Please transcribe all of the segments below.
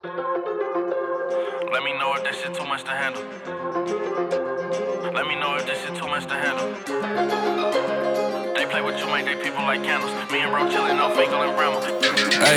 Let me know if that shit too much to handle. Let me know if this shit too much to handle. They play with you, make they people like candles. Me and bro chillin', no Finkel and Bramble. Hey,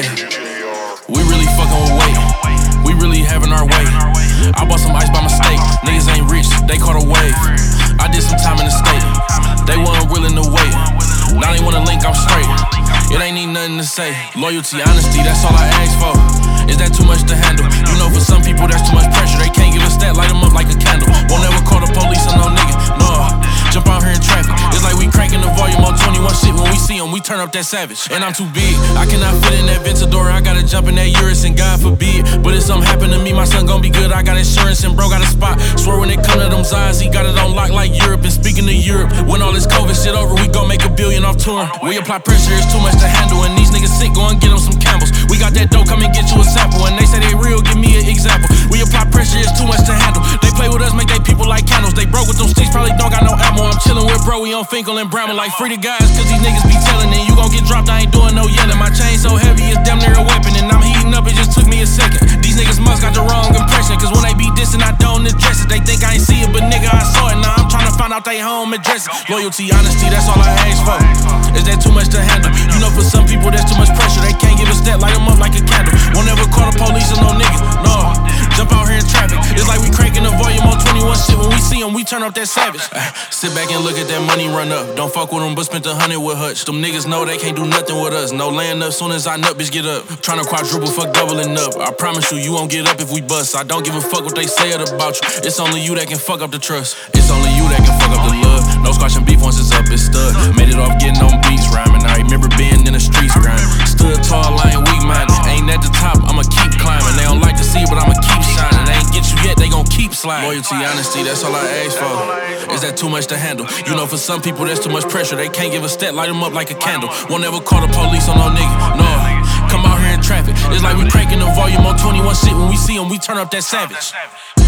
we really fucking with weight. We really having our way. I bought some ice by mistake. Niggas ain't rich, they caught a wave. I did some time in the state. They wasn't willing to wait. Now they wanna link, I'm straight. It ain't need nothing to say. Loyalty, honesty, that's all I ask for. Is that too much to handle? You know, for some people that's too much pressure. They can't give a stat, light them up like a candle. Won't ever call the police on no nigga, no. Jump out here in traffic. It's like we cranking the volume on 21 shit. When we see them, we turn up that savage. And I'm too big, I cannot fit in that Ventador. I gotta jump in that Urus and God forbid. But if something happen to me, my son gon' be good. I got insurance and bro got a spot. Swear when it come to them Z's, he got it on lock like Europe. And speaking of Europe, when all this COVID shit over, we gon' make $1 billion off touring. We apply pressure, it's too much to handle. And these niggas sick, go and get them some Campbells. We got that dough, come and get you a sample. And they say they real, give me an example. We apply pressure, it's too much to handle. They play with us, make they people like candles. They broke with them sticks, probably don't got no ammo. I'm chillin' with bro, we on Finkel and Bramble. Like free the guys, cause these niggas be tellin'. And you gon' get dropped, I ain't doing no yelling. My chain so heavy, it's damn near a weapon. And I'm heating up, it just took me a second. These niggas must got the wrong impression. Cause when they be dissing, I don't address it. They think I ain't see it, but nigga, I saw it. Now I'm tryna find out they home address. Loyalty, honesty, that's all I ask for. Is that too much to handle? You know, for some people, that's too much pressure. They can't give a step, light them up like a candle. Won't ever call the police on no nigga, no. Jump out here in traffic. It's like we cranking the volume on 21 shit. When we see them, we turn up that savage. Sit back and look at that money run up. Don't fuck with them, but spent 100 with Hutch. Them niggas know they can't do nothing with us. No laying up, soon as I nut, bitch, get up. Tryna quadruple, fuck doubling up. I promise you, you won't get up if we bust. I don't give a fuck what they say about you. It's only you that can fuck up the trust. It's only you that can fuck up the love. No squash and beef once it's up, it's stud. Made it off getting on beats rhyming. I remember being in the streets grinding. Stood tall, I ain't weak-minded. Ain't at the top, I'ma keep climbing. They don't like to see it, but I'ma keep shining. They ain't get you yet, they gon' keep sliding. Loyalty, honesty, that's all I ask for. Is that too much to handle? You know, for some people, that's too much pressure. They can't give a step, light them up like a candle. Won't ever call the police on no nigga, no. Come out here in traffic. It's like we cranking the volume on 21 shit. When we see them, we turn up that savage.